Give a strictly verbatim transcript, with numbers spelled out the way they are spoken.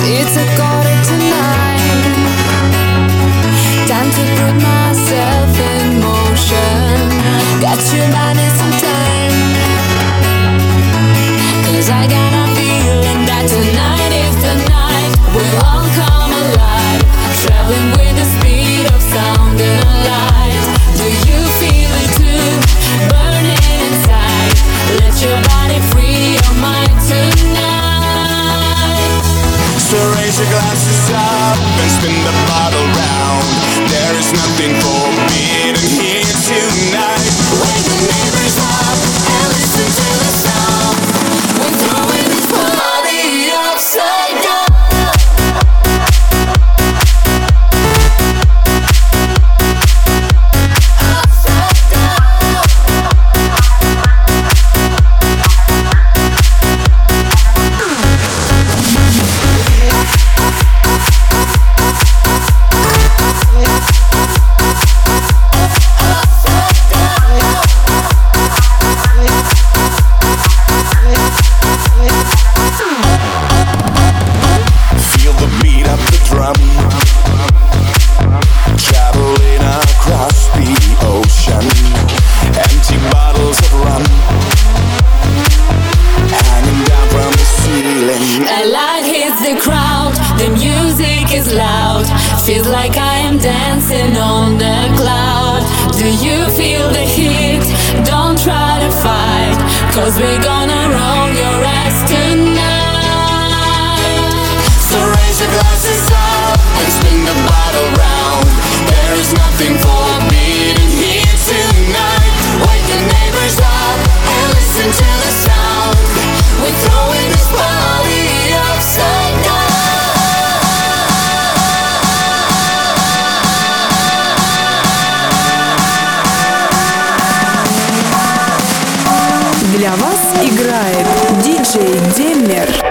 It's a quarter to nine. Time to put myself in motion. Got you by some time. Cause I got a feeling that tonight is the night we'll all come alive. Traveling with the speed of sound and a light. Do you feel it too? Burning inside. Let your body free your mind tonight. So raise your glasses up and spin the bottle round. There is nothing forbidden here tonight. Wake the neighbors up and listen to the sound. We're throwing this party upside down. Traveling across the ocean, empty bottles of rum hanging down from the ceiling. A light hits the crowd, the music is loud. Feels like I am dancing on the cloud. Do you feel the heat? Don't try to fight, cause we're gonna roll your ass tonight. So raise your glasses up and spin the bottle round. There is nothing forbidden here tonight. Wake the neighbors up and listen to the sound. We're throwing this party upside down. Для вас играет диджей Деммер.